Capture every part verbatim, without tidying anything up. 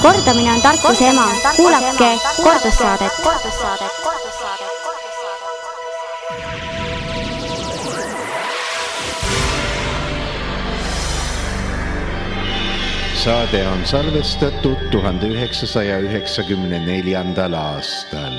kordamine on tarkuse ema. Kuulake kordussaadet. Saade on salvestatud tuhande üheksasaja üheksakümne neljandal aastal.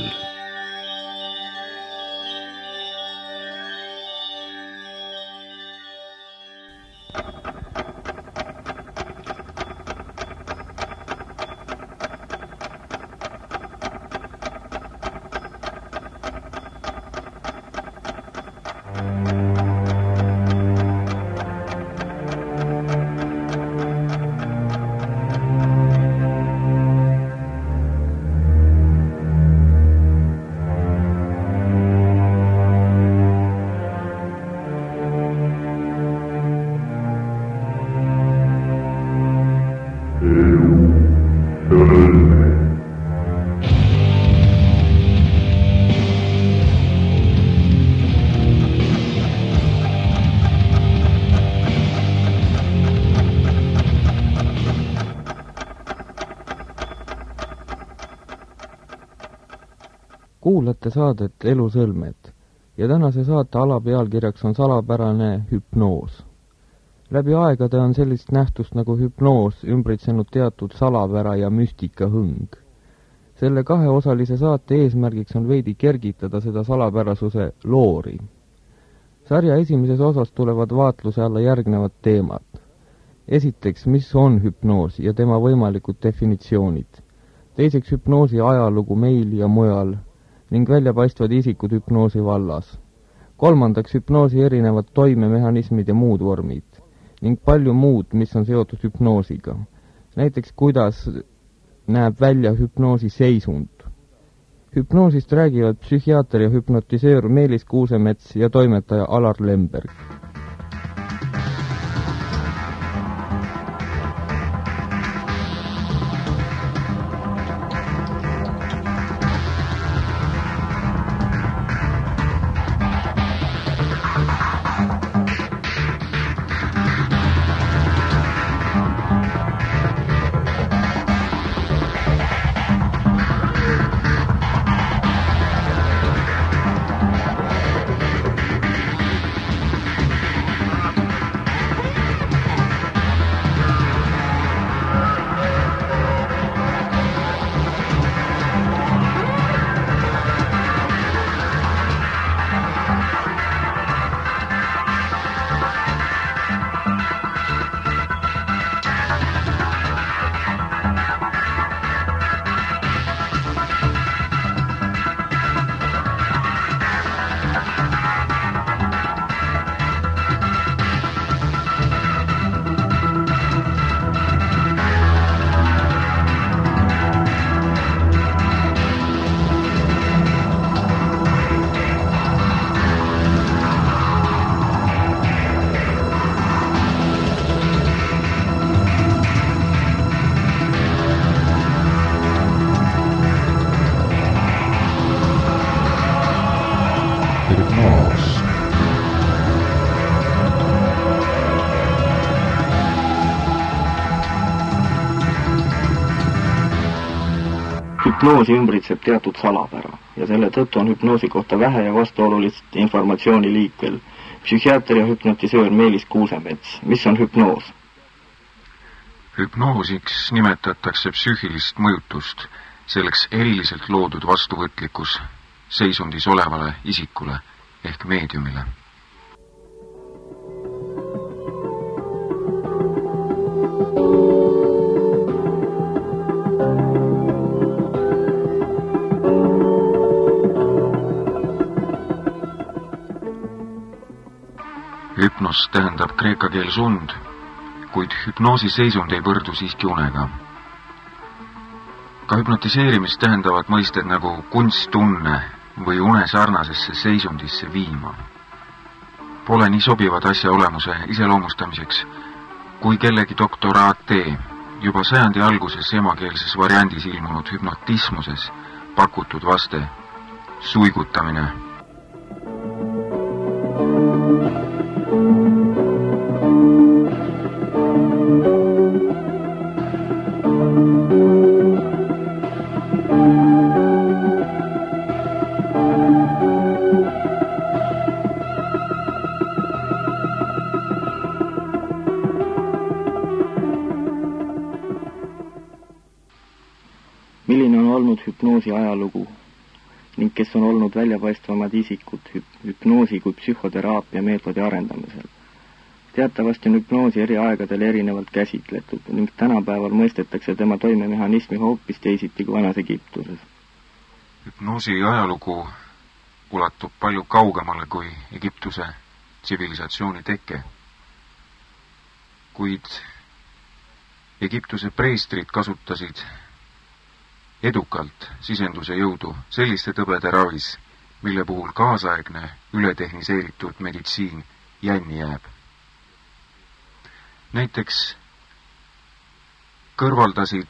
Kuulate saadet Elusõlmed ja tänase saate alapealkirjaks on salapärane hüpnoos. Läbi aegade on sellist nähtust nagu hüpnoos ümbritsenud teatud salapära ja müstika hõng. Selle kaheosalise saate eesmärgiks on veidi kergitada seda salapärasuse loori. Sarja esimeses osas tulevad vaatluse alla järgnevad teemad. Esiteks, mis on hüpnoos ja tema võimalikud definitsioonid. Teiseks, hüpnoosi ajalugu meil ja mujal ning väljapaistvad isikud hüpnoosi vallas. Kolmandaks, hüpnoosi erinevad toimemehhanismid ja muud vormid ning palju muud, mis on seotud hüpnoosiga. Näiteks, kuidas näeb välja hüpnoosi seisund. Hüpnoosist räägivad psühhiaater ja hüpnotiseer Meelis Kuusemets ja toimetaja Alar Lemberg. Hüpnoosi ümbritseb teatud salapära ja selle tõttu on hüpnoosi kohta vähe ja vastuolulist informatsiooni liikvel. Psühhiaater ja hüpnotiseer Meelis Kuusemets. Mis on hüpnoos? Hüpnoosiks nimetatakse psüühilist mõjutust, selleks eriliselt loodud vastuvõtlikkus seisundis olevale isikule ehk meediumile. Hüpnos tähendab kreeka keel und, kuid hüpnoosi seisund ei võrdu siiski unega. Ka hüpnotiseerimist tähendavad mõisted nagu kunsttunne või une sarnasesse seisundisse viima. Pole nii sobivad asja olemuse iseloomustamiseks, kui kellegi doktoraatee juba sajandi alguses emakeelses variandis ilmunud hüpnotismuses pakutud vaste suigutamine. milline on olnud hüpnoosi ajalugu ning kes on olnud väljapaistvamad isikud hüpnoosi kui psühhoteraapia meetodi arendamisel. Teatavasti on hüpnoosi eri aegadel erinevalt käsitletud ning tänapäeval mõistetakse tema toimemehhanismi hoopis teisiti kui vanas Egiptuses. Hüpnoosi ajalugu ulatub palju kaugemale kui Egiptuse tsivilisatsiooni teke. Kuid Egiptuse preestrid kasutasid edukalt sisenduse jõudu selliste tõbede ravis, mille puhul kaasaegne ületehniseeritud meditsiin jänni jääb. Näiteks kõrvaldasid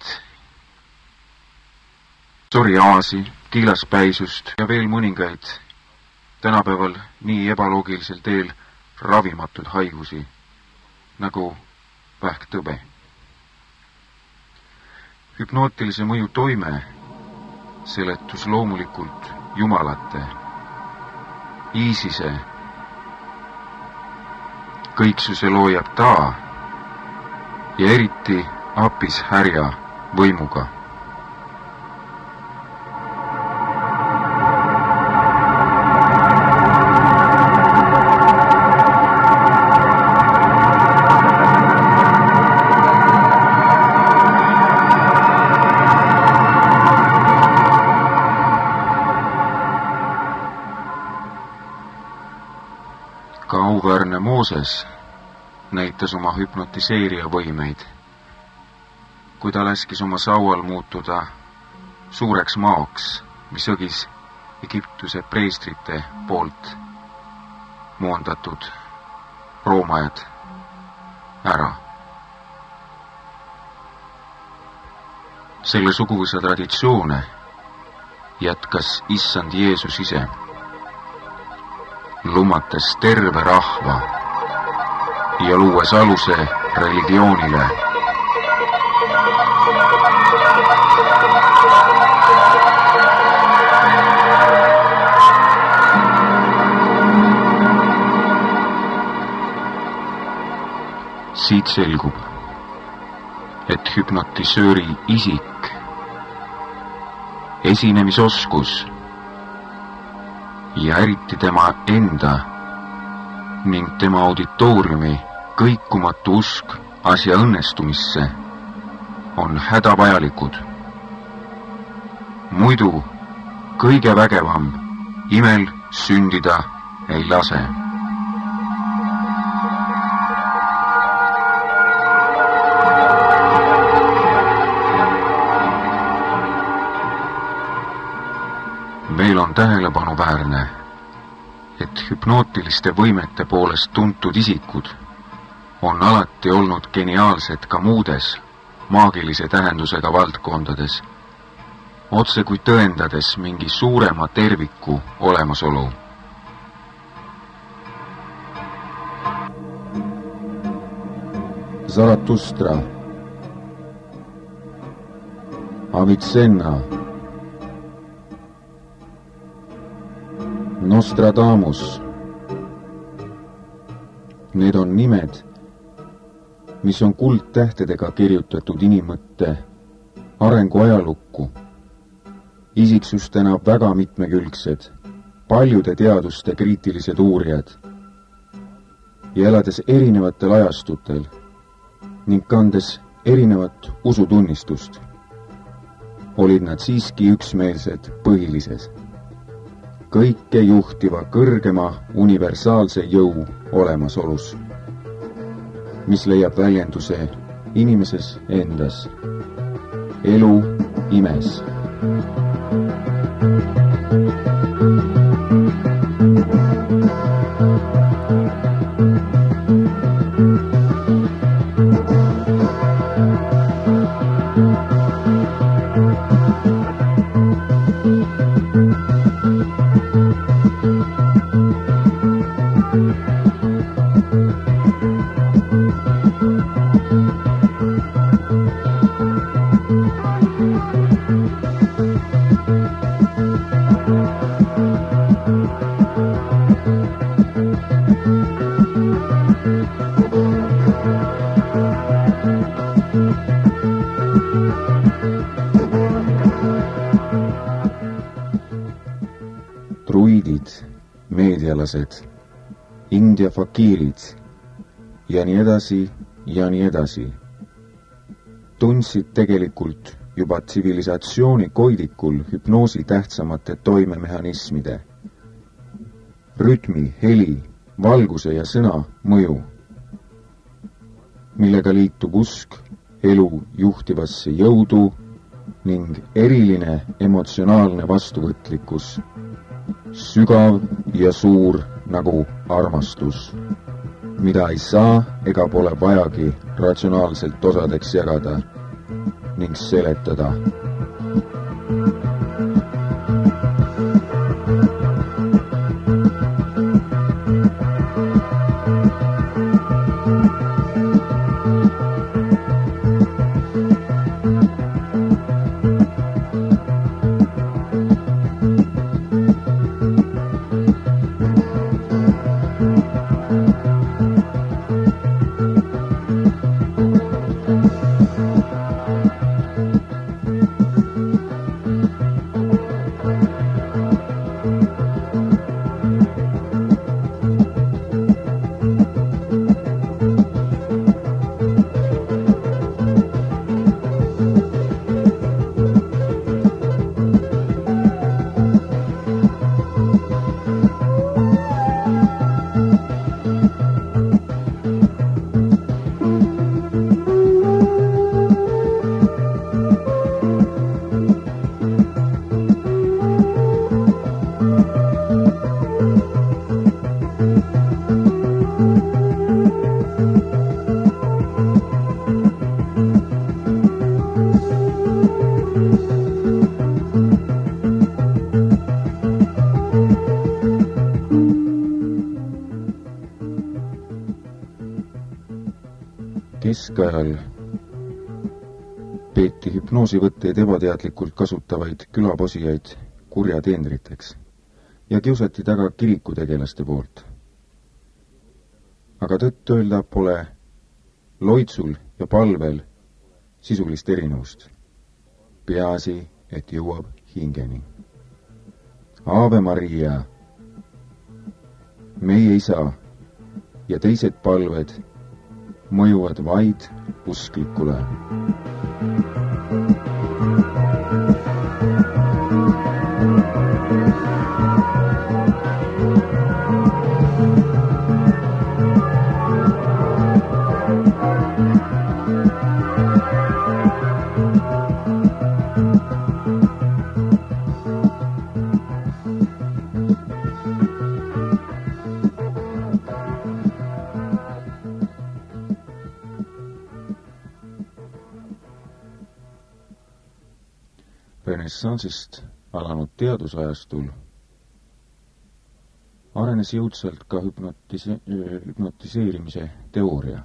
psoriaasi, kiilaspäisust ja veel mõningaid tänapäeval nii ebaloogilisel teel ravimatud haigusi, nagu vähktõbe. Hüpnootilise mõju toime seletus loomulikult jumalate, Iisise, kõiksuse looja Taa ja eriti Apis härja võimuga. Ka auväärne Mooses näitas oma hüpnotiseerija võimeid, kui ta laskis oma saual muutuda suureks maoks, mis õgis Egiptuse preestrite poolt moondatud roomajad ära. Selle suguvõsa traditsioone jätkas issand Jeesus ise, lumates terve rahva ja luues aluse religioonile. Siit selgub, et hüpnotisööri isik, esinemisoskus ja eriti tema enda ning tema auditooriumi kõikumatu usk asja õnnestumisse on hädavajalikud. Muidu kõige vägevam imel sündida ei lase. Veel on tähelepanuväärne, et hüpnootiliste võimete poolest tuntud isikud on alati olnud geniaalsed ka muudes maagilise tähendusega valdkondades, otse kui tõendades mingi suurema terviku olemasolu. Zaratustra, Avicenna, Nostradamus. Need on nimed, mis on kuldtähtedega kirjutatud inimmõtte arengu ajalukku. Isiksustena väga mitmekülgsed, paljude teaduste kriitilised uurijad ja elades erinevatel ajastutel ning kandes erinevat usutunnistust, olid nad siiski üksmeelsed põhilises, kõike juhtiva kõrgema universaalse jõu olemasolus, mis leiab väljenduse inimeses endas, elu imes. indialased, India fakiirid ja nii edasi ja nii edasi. Tundsid tegelikult juba tsivilisatsiooni koidikul hüpnoosi tähtsamate toimemehhanismide, rütmi, heli, valguse ja sõna mõju, millega liitub usk elu juhtivasse jõudu ning eriline emotsionaalne vastuvõtlikkus, sügav ja suur nagu armastus, mida ei saa ega pole vajagi ratsionaalselt osadeks jagada ning seletada. Keskajal peeti hüpnoosivõtteid ebateadlikult kasutavaid külaposijaid kurjateenriteks ja kiusati taga kirikutegelaste poolt. Aga tõtt öelda pole loitsul ja palvel sisulist erinevust. Peaasi, et jõuab hingeni. Ave Maria, meie isa ja teised palved mõjuvad vaid usklikule. Renessansist alanud teadusajastul arenes jõudsalt ka hüpnotise- hüpnotiseerimise teooria.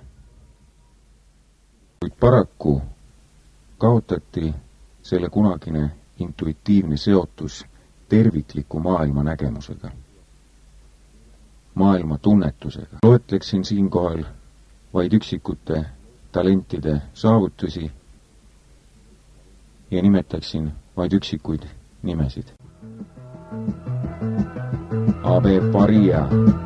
Kuid paraku kaotati selle kunagine intuitiivne seotus tervikliku maailma nägemusega, maailma tunnetusega. Loetleksin siinkohal vaid üksikute talentide saavutusi ja nimetaksin vaid üksikuid nimesid. Ave Maria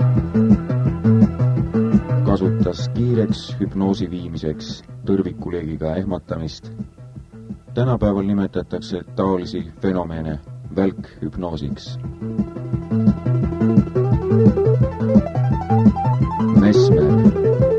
kasutas kiireks hüpnoosi viimiseks tõrvikuleegiga ehmatamist. Tänapäeval nimetatakse taolisi fenomene välkhüpnoosiks. Mesmer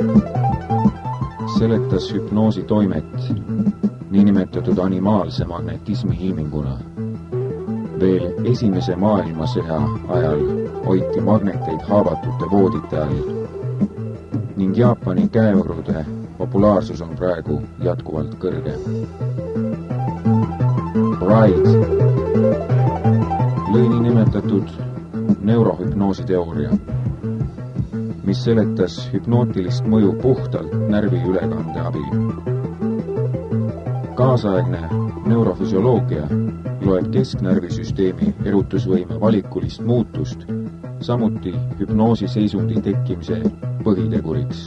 seletas hüpnoosi toimet niinimetatud animaalse magnetismi ilminguna. Veel esimese maailmasõja ajal hoiti magneteid haavatute voodite all ning Jaapani käevarude populaarsus on praegu jätkuvalt kõrge. Wright lõi niinimetatud neurohüpnoosi teooria, mis seletas hüpnootilist mõju puhtalt närvi ülekande abil. Kaasaegne neurofüsioloogia loeb kesknärvisüsteemi erutusvõime valikulist muutust, samuti hüpnoosi seisundi tekkimise põhiteguriks.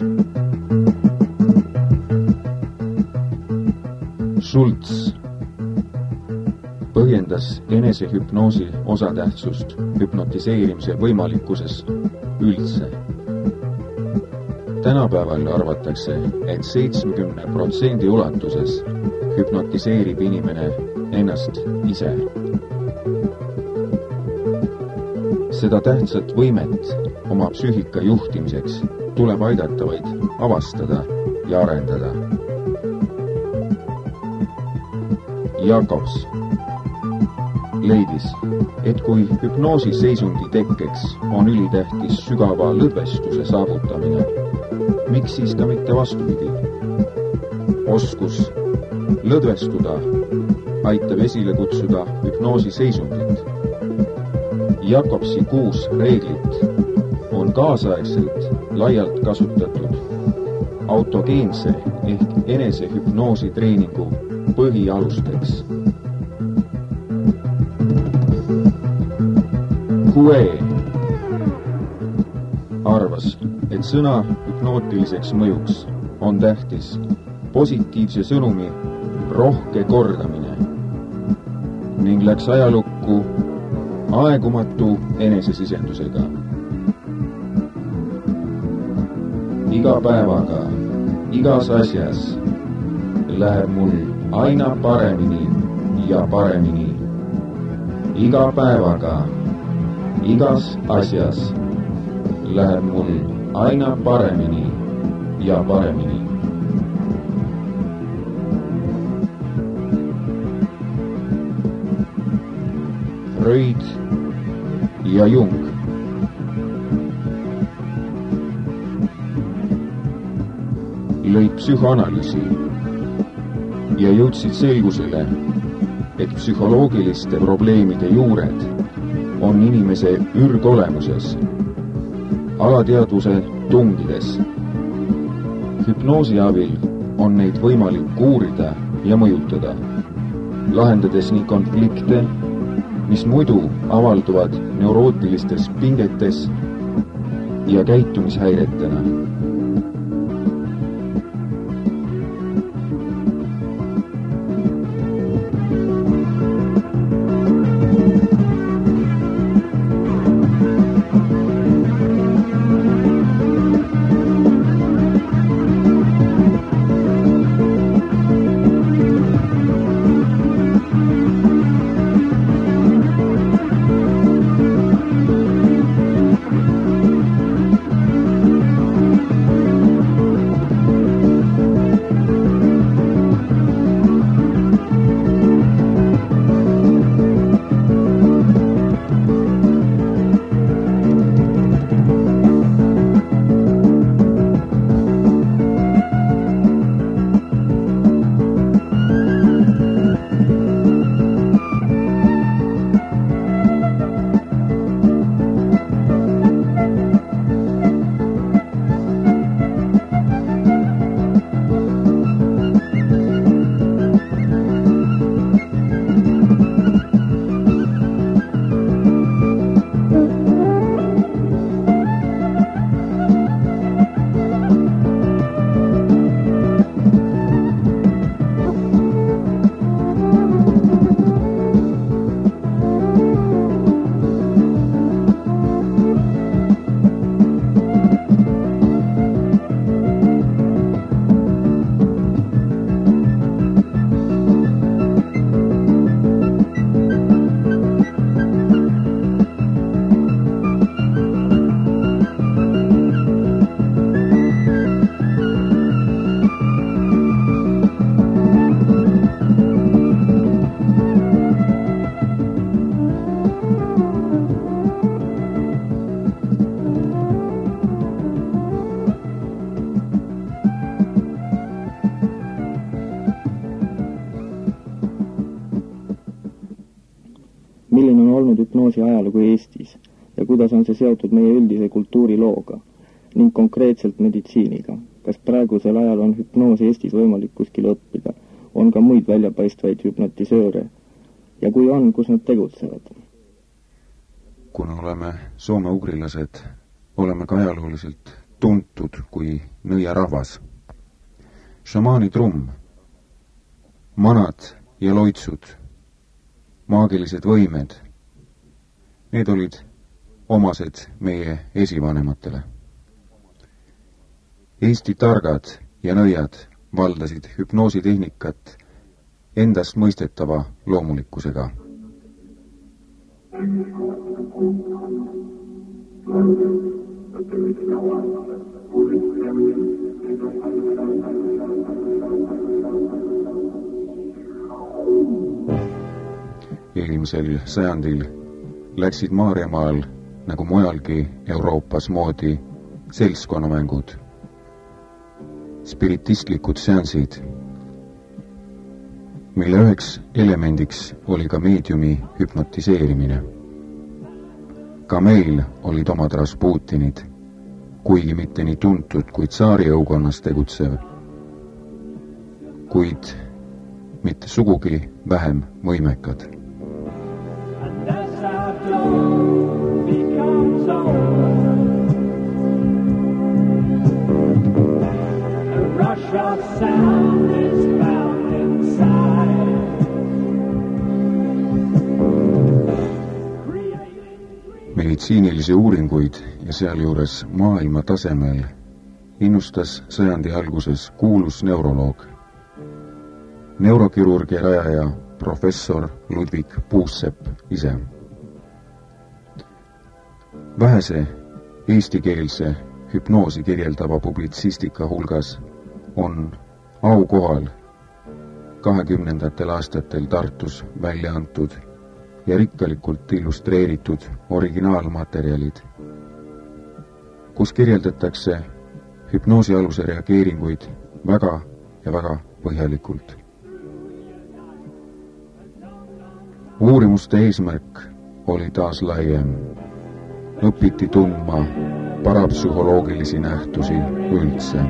Schultz põhjendas suurendas enesehüpnoosi osatähtsust hüpnotiseerimise võimalikkuses üldse. Tänapäeval arvatakse, et seitsmekümne protsendi ulatuses hüpnotiseerib inimene ennast ise. Seda tähtsat võimet oma psüühika juhtimiseks tuleb aidata vaid avastada ja arendada. Jakobs leidis, et kui hüpnoosi seisundi tekkeks on ülitähtis sügava lõdvestuse saavutamine, miks siis ka mitte vastupidi? Oskus lõdvestuda aitab esile kutsuda hüpnoosi seisundit. Jakobsi kuus reeglit on kaasaegselt laialt kasutatud autogeense ehk enesehüpnoosi treeningu põhialusteks. Hue arvas, et sõna hüpnootiliseks mõjuks on tähtis positiivse sõnumi rohke kordamine ning läks ajalukku aegumatu enesesisendusega. Iga päevaga, igas asjas läheb mul aina paremini ja paremini. Iga päevaga, igas asjas läheb mul aina paremini ja paremini. Freud ja Jung lõid psühhoanalüüsi ja jõudsid selgusele, et psühholoogiliste probleemide juured on inimese ürgolemuses, alateadvuse tungides. Hüpnoosi abil on neid võimalik uurida ja mõjutada, lahendades nii konflikte, mis muidu avalduvad neurootilistes pingetes ja käitumishäiretena. Milline on olnud hüpnoosi ajalugu Eestis ja kuidas on see seotud meie üldise kultuurilooga ning konkreetselt meditsiiniga? Kas praegusel ajal on hüpnoosi Eestis võimalik kuskil õppida? On ka muid väljapaistvaid hüpnotisööre? Ja kui on, kus nad tegutsevad? Kuna oleme soome-ugrilased, oleme ka ajalooliselt tuntud kui nõiarahvas. Šamaani trumm, manad ja loitsud, maagilised võimed, need olid omased meie esivanematele. Eesti targad ja nõiad valdasid hüpnoositehnikat endast mõistetava loomulikkusega. Eelmisel sajandil läksid Maarjamaal nagu mujalgi Euroopas moodi seltskonnamängud, spiritistlikud seansid, mille üheks elemendiks oli ka meediumi hüpnotiseerimine. Ka meil olid omad Rasputinid, kuigi mitte nii tuntud kui tsaari õukonnas tegutsev, kuid mitte sugugi vähem võimekad. Meditsiinilisi uuringuid ja sealjuures maailma tasemel innustas sajandi alguses kuulus neuroloog, neurokirurgia rajaja professor Ludwig Puussepp ise. Vähese eestikeelse hüpnoosi kirjeldava publitsistika hulgas on aukohal kahekümnendatel aastatel Tartus välja antud ja rikkalikult illustreeritud originaalmaterjalid, kus kirjeldatakse hüpnoosi aluse reageeringuid väga ja väga põhjalikult. Uurimuste eesmärk oli taas laiem. Õpiti tundma parapsühholoogilisi nähtusi üldse.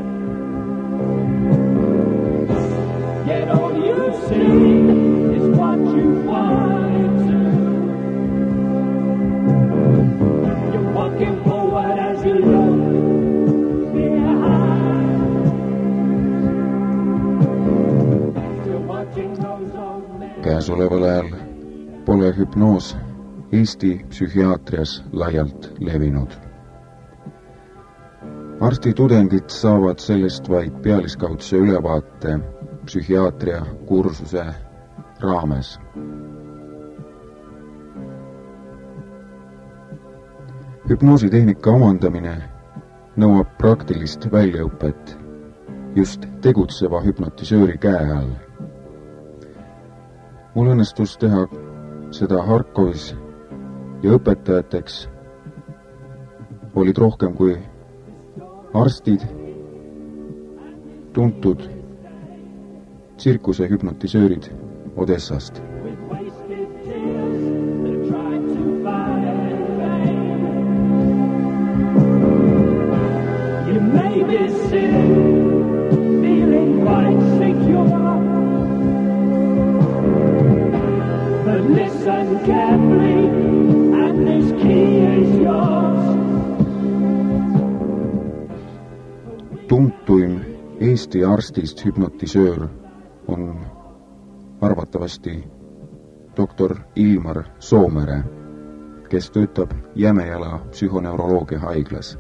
Yet all you see is what you want to. You're walking forward as you look behind. You're watching those old men. Käesoleval ajal pole hüpnoos Eesti psühhiaatrias laialt levinud. Arstitudengid saavad sellest vaid pealiskaudse ülevaate psühhiaatria kursuse raames. Hüpnoositehnika omandamine nõuab praktilist väljaõpet just tegutseva hüpnotisööri käe all. Mul õnnestus teha seda Harkovis ja õpetajateks olid rohkem kui arstid, tuntud tsirkuse hüpnotisöörid Odessast. Tuntuim Eesti arstist hüpnotisöör on arvatavasti doktor Ilmar Soomere, kes töötab Jämejala psühhoneuroloogia haiglas.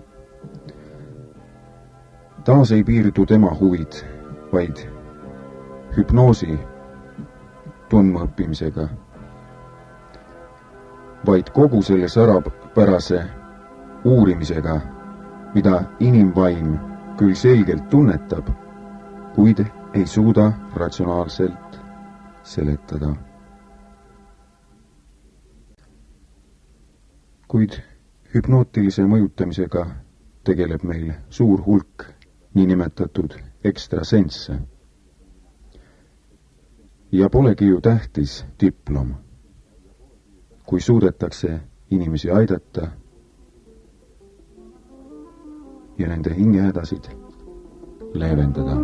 Taas ei piirdu tema huvid, vaid hüpnoosi tundmaõppimisega, vaid kogu selle särapärase uurimisega, mida inimvaim küll selgelt tunnetab, kuid ei suuda ratsionaalselt seletada. Kuid hüpnootilise mõjutamisega tegeleb meil suur hulk niinimetatud ekstrasensse. Ja polegi ju tähtis diplom, kui suudetakse inimesi aidata ja nende hingehädasid leevendada.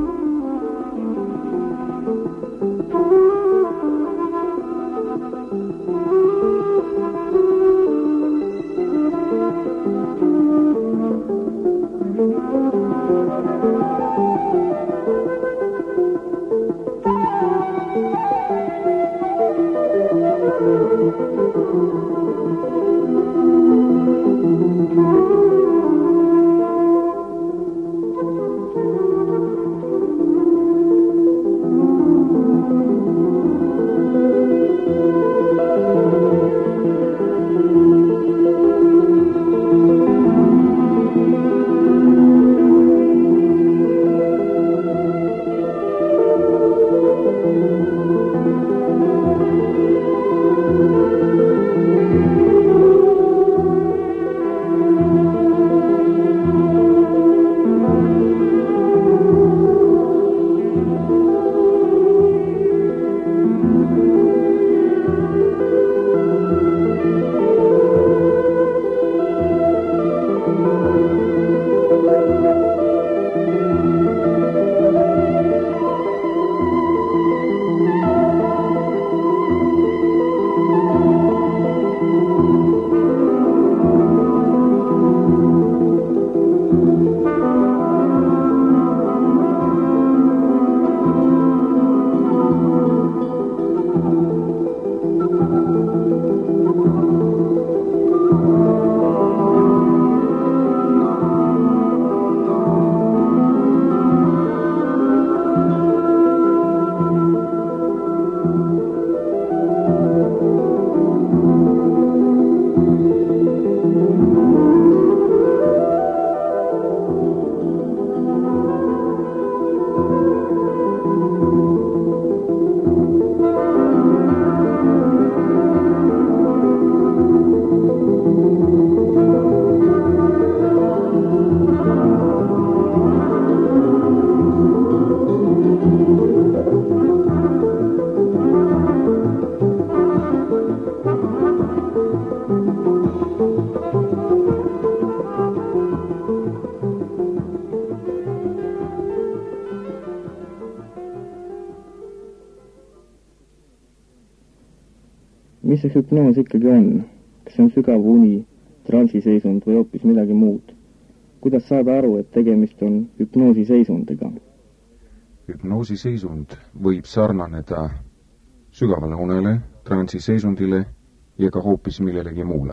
mis see hüpnoos ikkagi on? Kas see on sügav uni, transiseisund või hoopis midagi muud? Kuidas saada aru, et tegemist on hüpnoosiseisundiga? Hüpnoosiseisund võib sarnaneda sügavale unele, transiseisundile ja ka hoopis millelegi muule.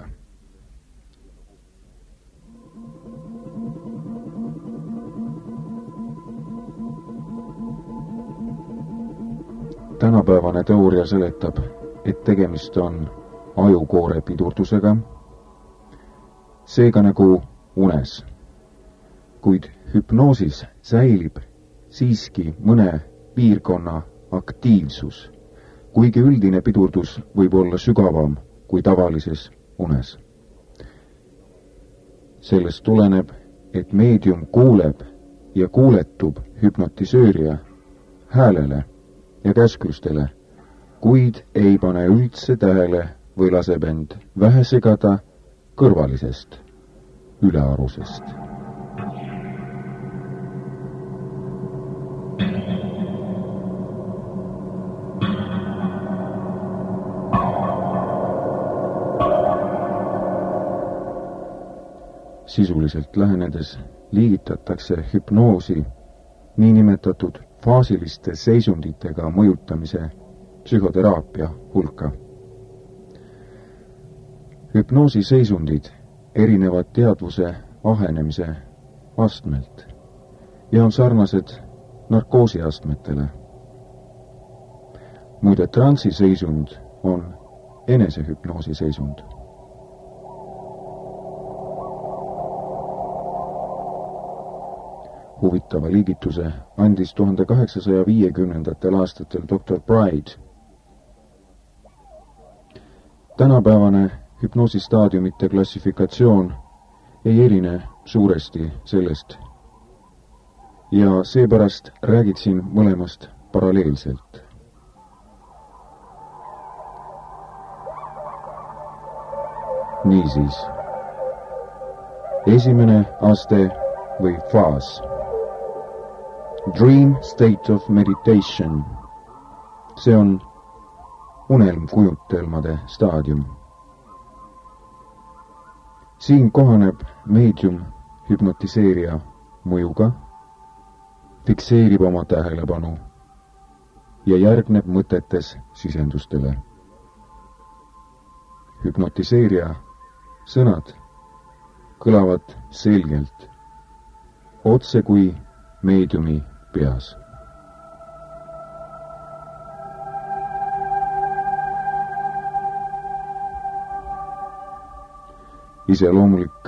Tänapäevane teooria seletab, et tegemist on ajukoore pidurdusega, seega nagu unes. Kuid hüpnoosis säilib siiski mõne piirkonna aktiivsus, kuigi üldine pidurdus võib olla sügavam kui tavalises unes. Sellest tuleneb, et meedium kuuleb ja kuuletub hüpnotisööria häälele ja käsklustele, kuid ei pane üldse tähele või laseb end vähe segada kõrvalisest, ülearusest. Sisuliselt lähenedes liigitatakse hüpnoosi niinimetatud faasiliste seisunditega mõjutamise psühhoteraapia hulka. Hüpnoosiseisundid erinevad teadvuse ahenemise astmelt ja on sarnased narkoosiastmetele. Muide, transiseisund on enesehüpnoosiseisund. Huvitava liigituse andis tuhande kaheksasaja viiekümnendatel aastatel doktor Bride. Tänapäevane hüpnoosistaadiumite klassifikatsioon ei erine suuresti sellest ja seepärast räägiksin mõlemast paralleelselt. Niisiis, esimene aste või faas. Dream state of meditation. See on unelmkujutelmade staadium. Siin kohaneb meedium hüpnotiseerija mõjuga, fikseerib oma tähelepanu ja järgneb mõtetes sisendustele. Hüpnotiseerija sõnad kõlavad selgelt, otse kui meediumi peas. Iseloomulik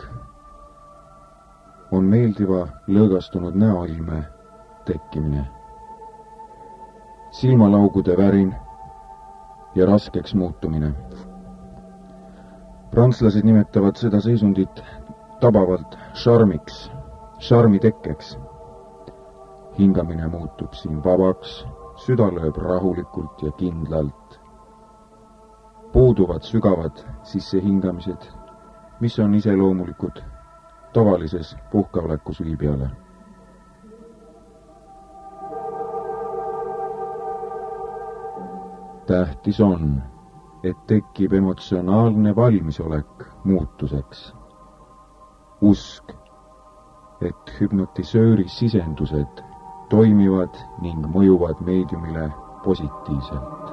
on meeldiva lõõgastunud näoilme tekkimine, silmalaugude värin ja raskeks muutumine. Prantslased nimetavad seda seisundit tabavalt šarmiks, šarmitekkeks. Hingamine muutub siin vabaks, süda lööb rahulikult ja kindlalt. Puuduvad sügavad sissehingamised, mis on iseloomulikud tavalises puhkavlekus viibijale. Tähtis on, et tekib emotsionaalne valmisolek muutuseks. Usk, et hüpnotisööri sisendused toimivad ning mõjuvad meediumile positiivselt.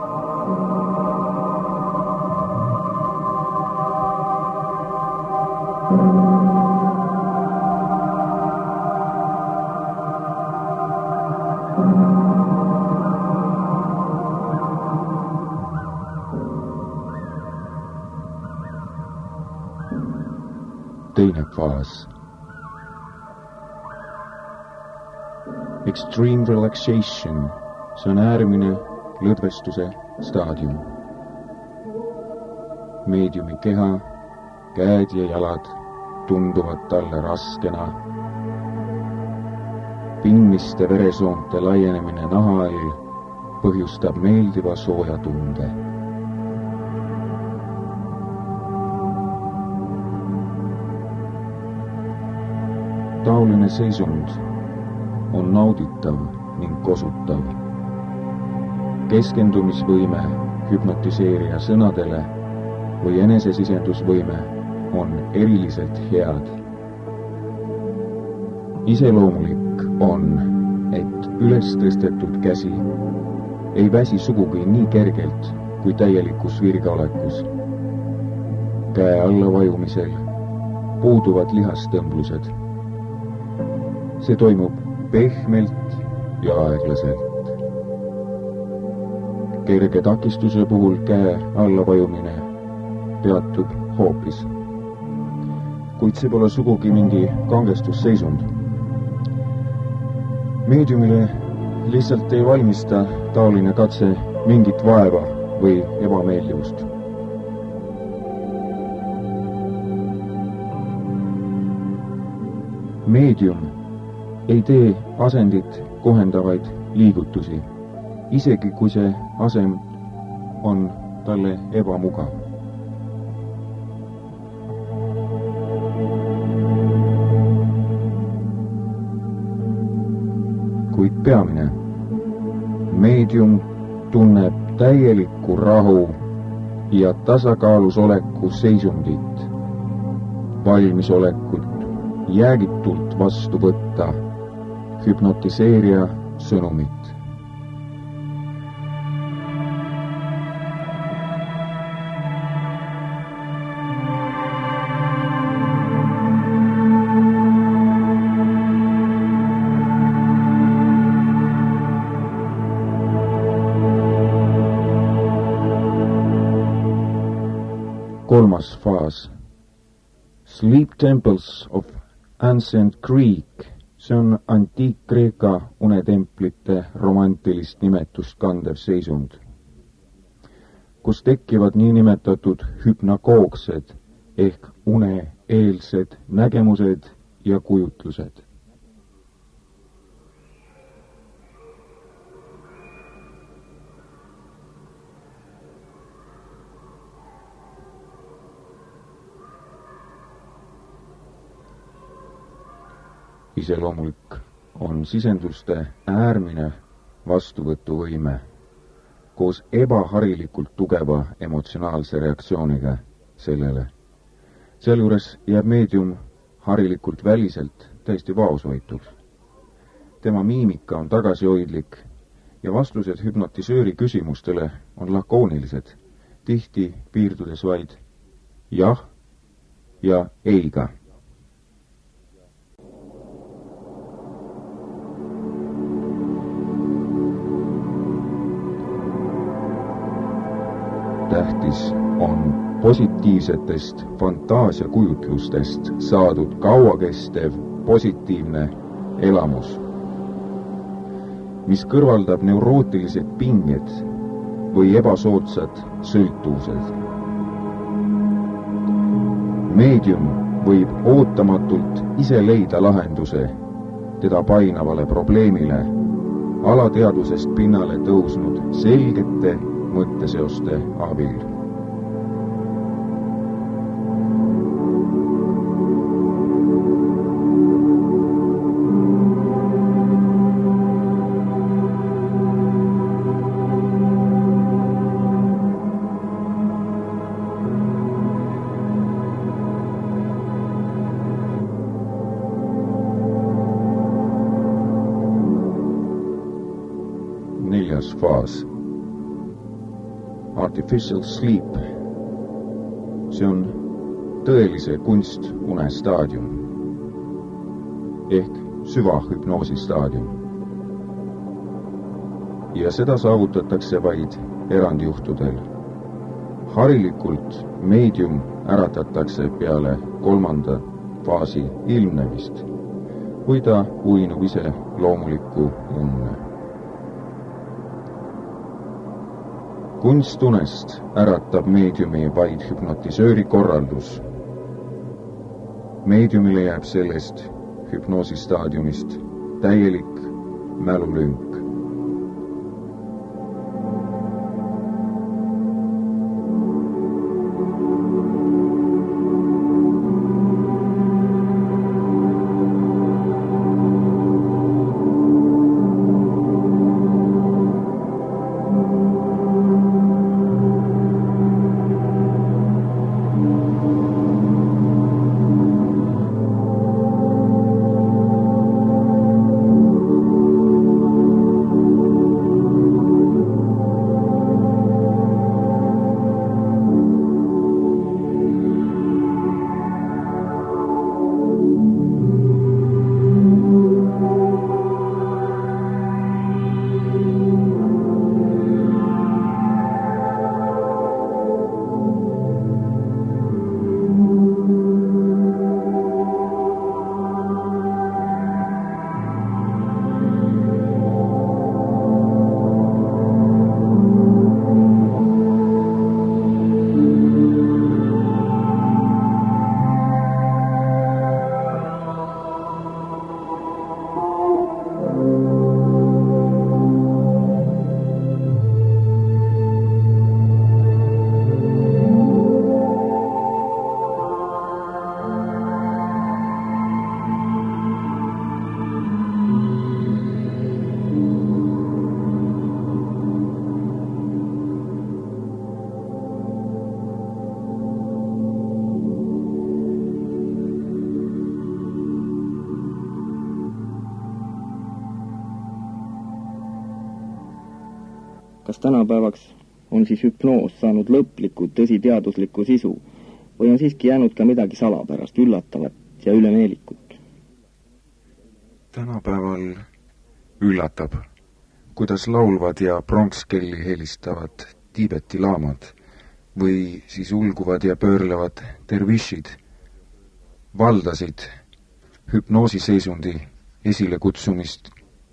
Teine faas. Extreme relaxation, see on äärmine lõdvestuse staadium. Meediumi keha, käed ja jalad tunduvad talle raskena. Pinniste veresoonte laienemine naha all põhjustab meeldiva sooja tunde. Taoline seisund on nauditav ning kosutav. Keskendumisvõime hüpnotiseerija sõnadele või enesesisendusvõime on eriliselt head. Iseloomulik on, et üles tõstetud käsi ei väsi sugugi nii kergelt kui täielikus virgaolekus. Käe alla vajumisel puuduvad lihastõmblused. See toimub pehmelt ja aeglaselt. Kerge takistuse puhul käe alla vajumine peatub hoopis. Kuid see pole sugugi mingi kangestusseisund. Meediumile lihtsalt ei valmista taoline katse mingit vaeva või ebameeldivust. Meedium ei tee asendit kohendavaid liigutusi, isegi kui see asend on talle ebamugav. Kuid peamine, meedium tunneb täielikku rahu ja tasakaalus oleku seisundit, valmisolekut jäägitult vastu võtta hüpnotiseerija sõnumit. Kolmas faas. Sleep Temples of Ancient Greek, see on antiik-Kreeka unetemplite romantilist nimetust kandev seisund, kus tekkivad niinimetatud hüpnagoogsed ehk une-eelsed nägemused ja kujutlused. Iseloomulik on sisenduste äärmine vastuvõtuvõime koos ebaharilikult tugeva emotsionaalse reaktsiooniga sellele. Sealjuures jääb meedium harilikult väliselt täiesti vaoshoituks. Tema miimika on tagasihoidlik ja vastused hüpnotisööri küsimustele on lakoonilised, tihti piirdudes vaid jah ja eiga. Tähtis on positiivsetest fantaasiakujutlustest saadud kauakestev positiivne elamus, mis kõrvaldab neurootilised pinged või ebasoodsad sõltuvused. Meedium võib ootamatult ise leida lahenduse teda painavale probleemile alateadvusest pinnale tõusnud selgete mõtteseoste abil. Neljas faas. Artificial sleep. See on tõelise kunst une staadium ehk süvahüpnoosi staadium. Ja seda saavutatakse vaid erandjuhtudel. Harilikult meedium äratatakse peale kolmanda faasi ilmnemist, kui ta uinub ise loomulikku unne. Kunstunest äratab meediumi vaid hüpnotisööri korraldus. Meediumile jääb sellest hüpnoosistaadiumist täielik mälulünk. kas tänapäevaks on siis hüpnoos saanud lõpliku tõsiteadusliku sisu või on siiski jäänud ka midagi salapärast, üllatavat ja ülemeelikut? Tänapäeval üllatab, kuidas laulvad ja pronkskelli helistavad Tiibeti laamad või siis ulguvad ja pöörlevad dervišid valdasid hüpnoosiseisundi esilekutsumist,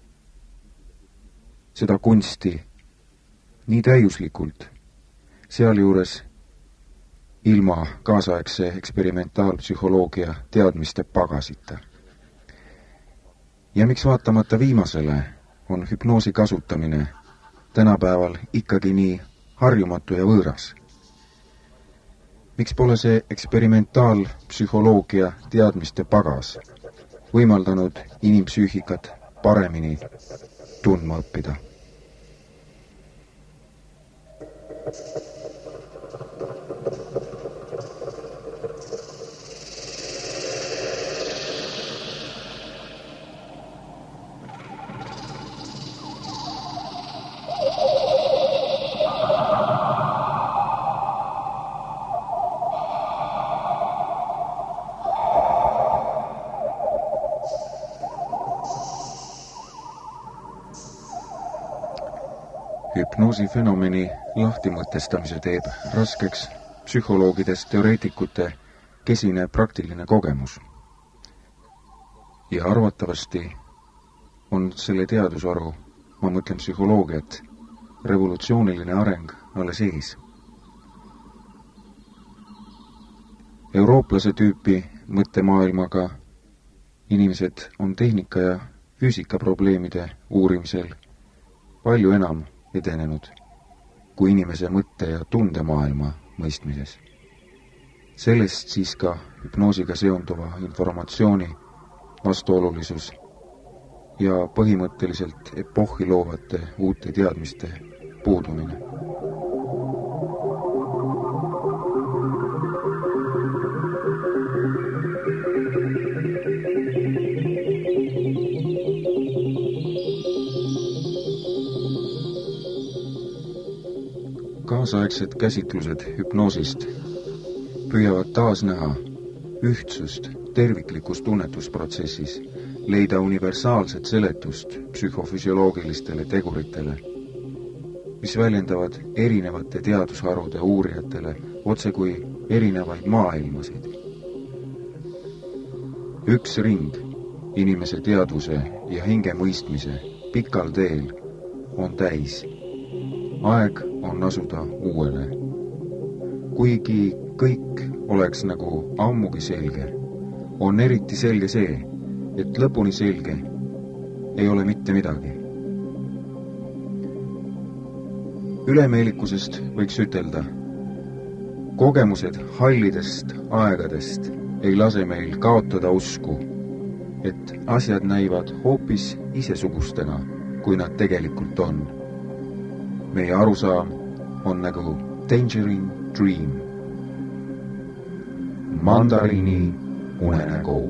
seda kunsti nii täiuslikult, sealjuures ilma kaasaegse eksperimentaalpsühholoogia teadmiste pagasita. Ja miks vaatamata viimasele on hüpnoosi kasutamine tänapäeval ikkagi nii harjumatu ja võõras? Miks pole see eksperimentaalpsühholoogia teadmiste pagas võimaldanud inimpsüühikat paremini tundma õppida? Hüpnoosifenomeni lahtimõtestamise teeb raskeks psühholoogidest teoreetikute kesine praktiline kogemus. Ja arvatavasti on selle teadusvaru, ma mõtlen psühholoogiat, revolutsiooniline areng alles ees. Eurooplase tüüpi mõttemaailmaga inimesed on tehnika ja füüsika probleemide uurimisel palju enam edenenud kui inimese mõtte- ja tundemaailma mõistmises. Sellest siis ka hüpnoosiga seonduva informatsiooni vastuolulisus ja põhimõtteliselt epohhi loovate uute teadmiste puudumine. Kaasaegsed käsitlused hüpnoosist püüavad taas näha ühtsust terviklikus tunnetusprotsessis, leida universaalset seletust psühhofüsioloogilistele teguritele, mis väljendavad erinevate teadusharude uurijatele otse kui erinevaid maailmasid. Üks ring inimese teadvuse ja hinge mõistmise pikal teel on täis. Aeg on asuda uuele. Kuigi kõik oleks nagu ammugi selge, on eriti selge see, et lõpuni selge ei ole mitte midagi. Ülemeelikusest võiks ütelda, kogemused hallidest aegadest ei lase meil kaotada usku, et asjad näivad hoopis isesugustena, kui nad tegelikult on. Meie arusaam on nagu Tangerine Dream, mandariini unenägu.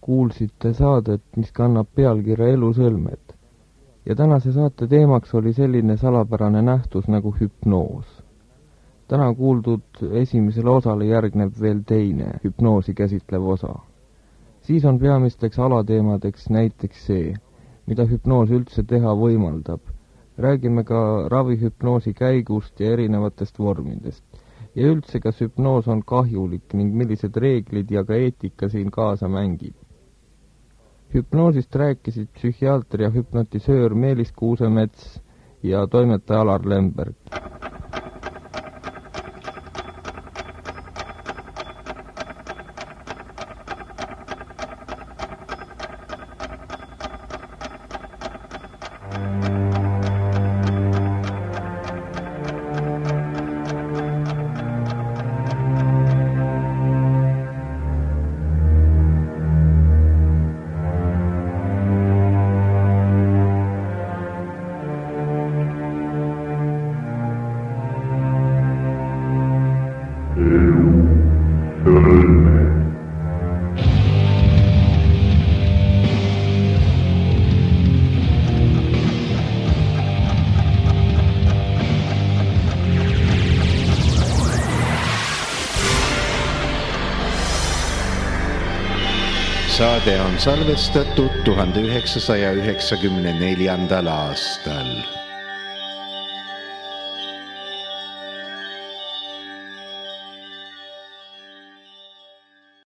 kuulsite saadet, mis kannab pealkirja Elusõlmed. Ja tänase saate teemaks oli selline salapärane nähtus nagu hüpnoos. Täna kuuldud esimesele osale järgneb veel teine, hüpnoosi käsitlev osa. Siis on peamisteks alateemadeks näiteks see, mida hüpnoos üldse teha võimaldab. Räägime ka ravihüpnoosi käigust ja erinevatest vormidest. Ja üldse, kas hüpnoos on kahjulik ning millised reeglid ja ka eetika siin kaasa mängib. Hüpnoosist rääkisid psühhiaater ja hüpnotisöör Meelis Kuusemets ja toimetaja Alar Lemberg. Saade on salvestatud tuhande üheksasaja üheksakümne neljandal aastal.